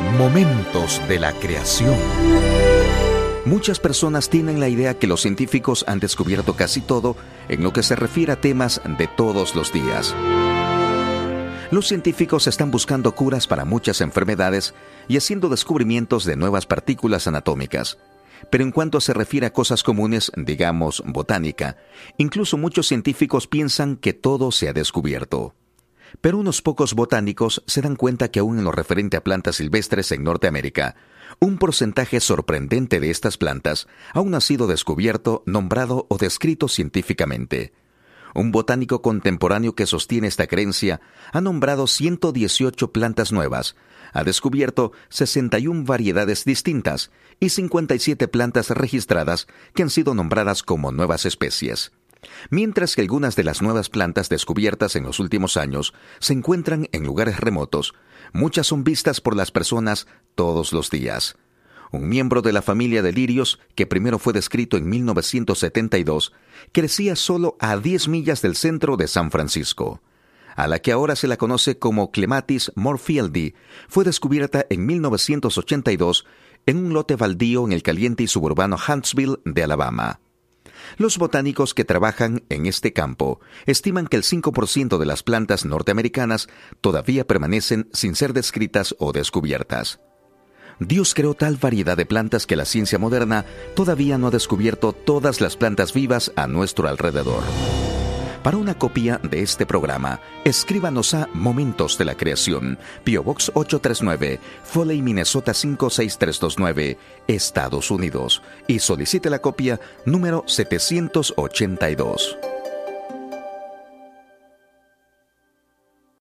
Momentos de la creación. Muchas personas tienen la idea que los científicos han descubierto casi todo en lo que se refiere a temas de todos los días. Los científicos están buscando curas para muchas enfermedades y haciendo descubrimientos de nuevas partículas anatómicas. Pero en cuanto se refiere a cosas comunes, digamos botánica, incluso muchos científicos piensan que todo se ha descubierto. Pero unos pocos botánicos se dan cuenta que aún en lo referente a plantas silvestres en Norteamérica, un porcentaje sorprendente de estas plantas aún no ha sido descubierto, nombrado o descrito científicamente. Un botánico contemporáneo que sostiene esta creencia ha nombrado 118 plantas nuevas, ha descubierto 61 variedades distintas y 57 plantas registradas que han sido nombradas como nuevas especies. Mientras que algunas de las nuevas plantas descubiertas en los últimos años se encuentran en lugares remotos, muchas son vistas por las personas todos los días. Un miembro de la familia de lirios, que primero fue descrito en 1972, crecía solo a 10 millas del centro de San Francisco. A la que ahora se la conoce como Clematis moorfieldi, fue descubierta en 1982 en un lote baldío en el caliente y suburbano Huntsville de Alabama. Los botánicos que trabajan en este campo estiman que el 5% de las plantas norteamericanas todavía permanecen sin ser descritas o descubiertas. Dios creó tal variedad de plantas que la ciencia moderna todavía no ha descubierto todas las plantas vivas a nuestro alrededor. Para una copia de este programa, escríbanos a Momentos de la Creación, P.O. Box 839, Foley, Minnesota 56329, Estados Unidos, y solicite la copia número 782.